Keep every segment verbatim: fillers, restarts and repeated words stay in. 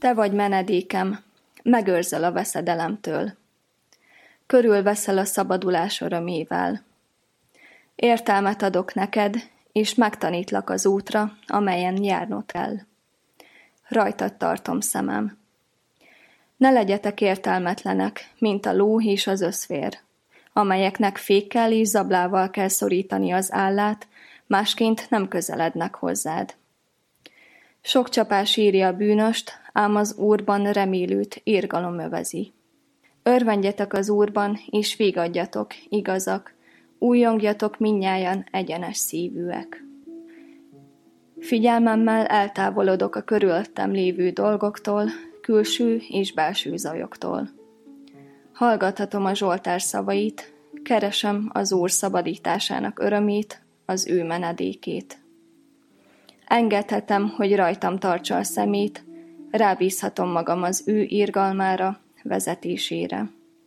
Te vagy menedékem, megőrzel a veszedelemtől. Körülveszel a szabadulás örömével. Értelmet adok neked, és megtanítlak az útra, amelyen járnod kell. Rajtad tartom szemem. Ne legyetek értelmetlenek, mint a ló és az összfér, amelyeknek fékkel és zablával kell szorítani az állát, másként nem közelednek hozzád. Sok csapás írja a bűnöst, ám az Úrban remélőt irgalom övezi. Örvendjetek az Úrban, és vigadjatok, igazak, újjongjatok mindnyájan egyenes szívűek. Figyelmemmel eltávolodok a körülöttem lévő dolgoktól, külső és belső zajoktól. Hallgathatom a Zsoltár szavait, keresem az Úr szabadításának örömét, az ő menedékét. Engedhetem, hogy rajtam tartsa a szemét, rábízhatom magam az ő irgalmára, vezetésére.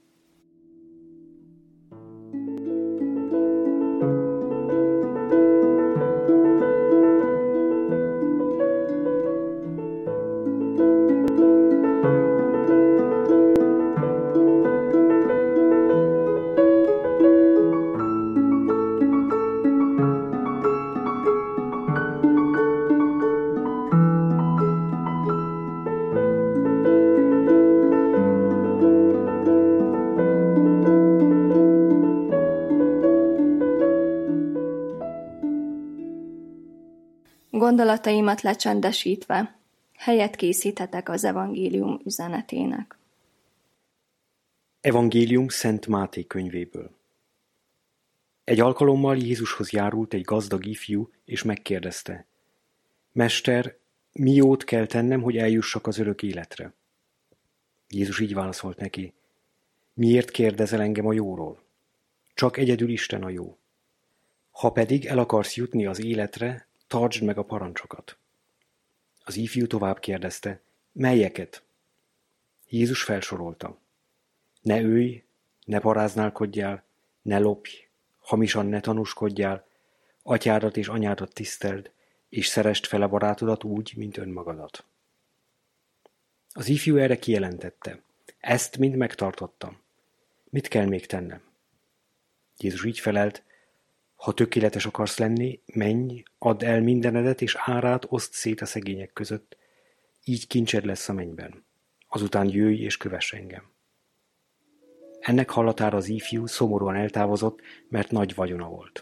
Gondolataimat lecsendesítve, helyet készíthetek az evangélium üzenetének. Evangélium Szent Máté könyvéből. Egy alkalommal Jézushoz járult egy gazdag ifjú, és megkérdezte: Mester, mi jót kell tennem, hogy eljussak az örök életre? Jézus így válaszolt neki: Miért kérdezel engem a jóról? Csak egyedül Isten a jó. Ha pedig el akarsz jutni az életre, tartsd meg a parancsokat. Az ifjú tovább kérdezte: Melyeket? Jézus felsorolta: Ne ölj, ne paráználkodjál, ne lopj, hamisan ne tanúskodjál, atyádat és anyádat tiszteld, és szeresd fel a barátodat úgy, mint önmagadat. Az ifjú erre kijelentette: Ezt mind megtartottam. Mit kell még tennem? Jézus így felelt: Ha tökéletes akarsz lenni, menj, add el mindenedet, és árát oszd szét a szegények között, így kincsed lesz a mennyben. Azután jöjj és kövess engem. Ennek hallatára az ifjú szomorúan eltávozott, mert nagy vagyona volt.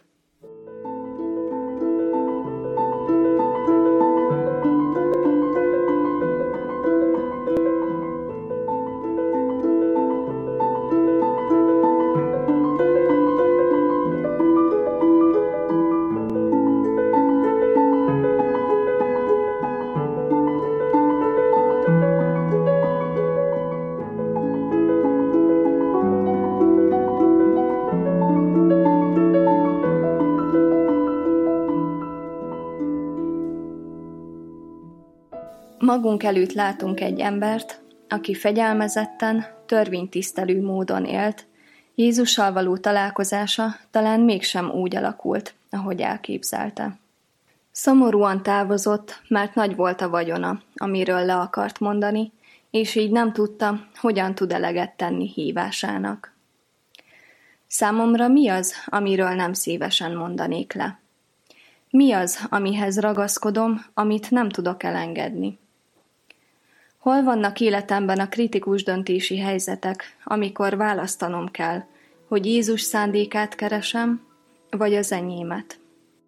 Magunk előtt látunk egy embert, aki fegyelmezetten, törvénytisztelő módon élt, Jézussal való találkozása talán mégsem úgy alakult, ahogy elképzelte. Szomorúan távozott, mert nagy volt a vagyona, amiről le akart mondani, és így nem tudta, hogyan tud eleget tenni hívásának. Számomra mi az, amiről nem szívesen mondanék le? Mi az, amihez ragaszkodom, amit nem tudok elengedni? Hol vannak életemben a kritikus döntési helyzetek, amikor választanom kell, hogy Jézus szándékát keresem, vagy az enyémet?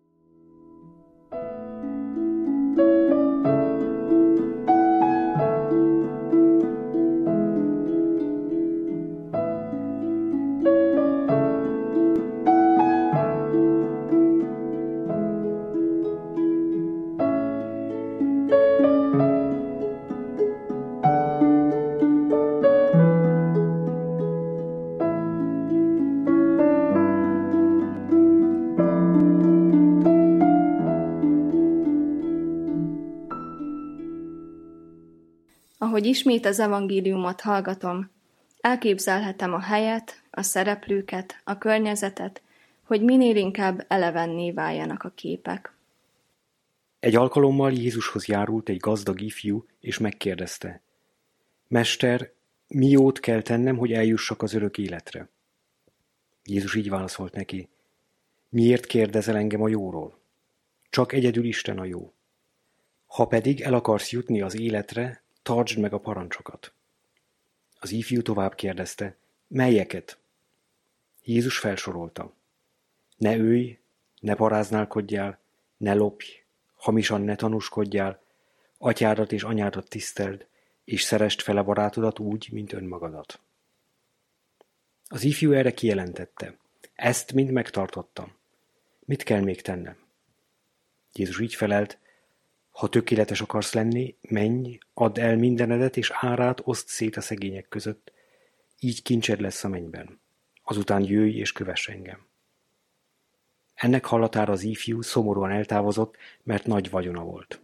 Ahogy ismét az evangéliumot hallgatom, elképzelhetem a helyet, a szereplőket, a környezetet, hogy minél inkább elevenné váljanak a képek. Egy alkalommal Jézushoz járult egy gazdag ifjú, és megkérdezte: Mester, mi jót kell tennem, hogy eljussak az örök életre? Jézus így válaszolt neki, miért kérdezel engem a jóról? Csak egyedül Isten a jó. Ha pedig el akarsz jutni az életre, tartsd meg a parancsokat. Az ifjú tovább kérdezte, melyeket? Jézus felsorolta. Ne ölj, ne paráználkodjál, ne lopj, hamisan ne tanúskodjál, atyádat és anyádat tiszteld, és szeresd fel a barátodat úgy, mint önmagadat. Az ifjú erre kijelentette, ezt mind megtartottam. Mit kell még tennem? Jézus így felelt, ha tökéletes akarsz lenni, menj, add el mindenedet, és árát oszd szét a szegények között, így kincsed lesz a mennyben. Azután jöjj és kövess engem. Ennek hallatára az ifjú szomorúan eltávozott, mert nagy vagyona volt.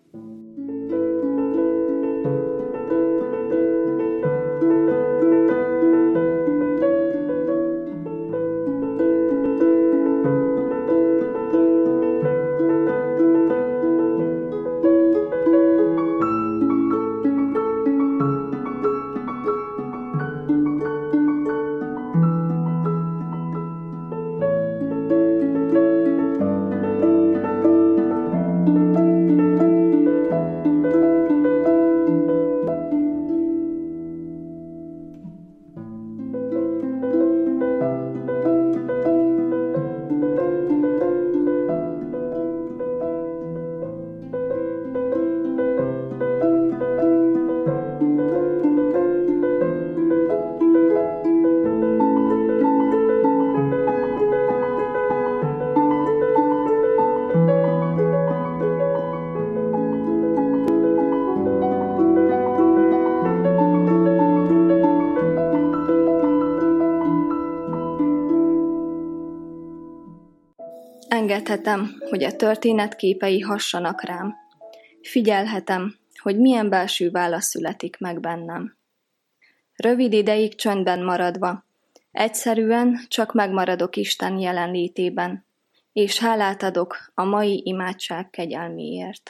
Engedhetem, hogy a történet képei hassanak rám. Figyelhetem, hogy milyen belső válasz születik meg bennem. Rövid ideig csöndben maradva, egyszerűen csak megmaradok Isten jelenlétében, és hálát adok a mai imádság kegyelméért.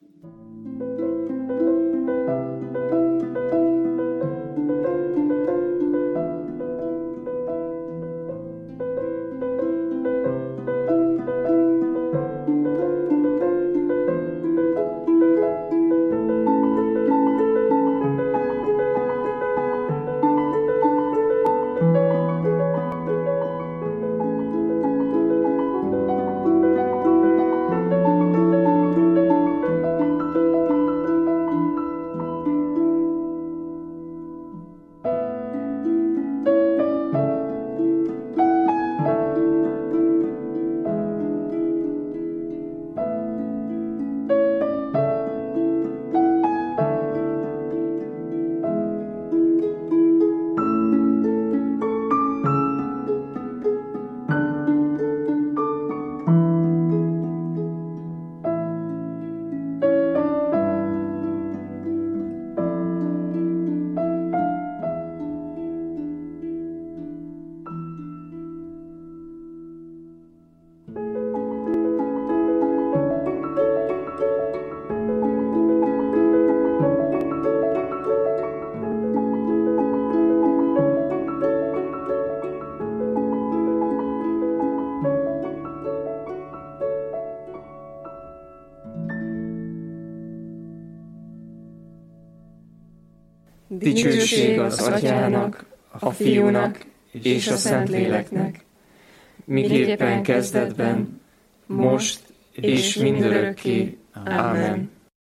Dicsőség az Atyának, a Fiúnak és a Szentléleknek, miképpen kezdetben, most és mindörökké. Ámen.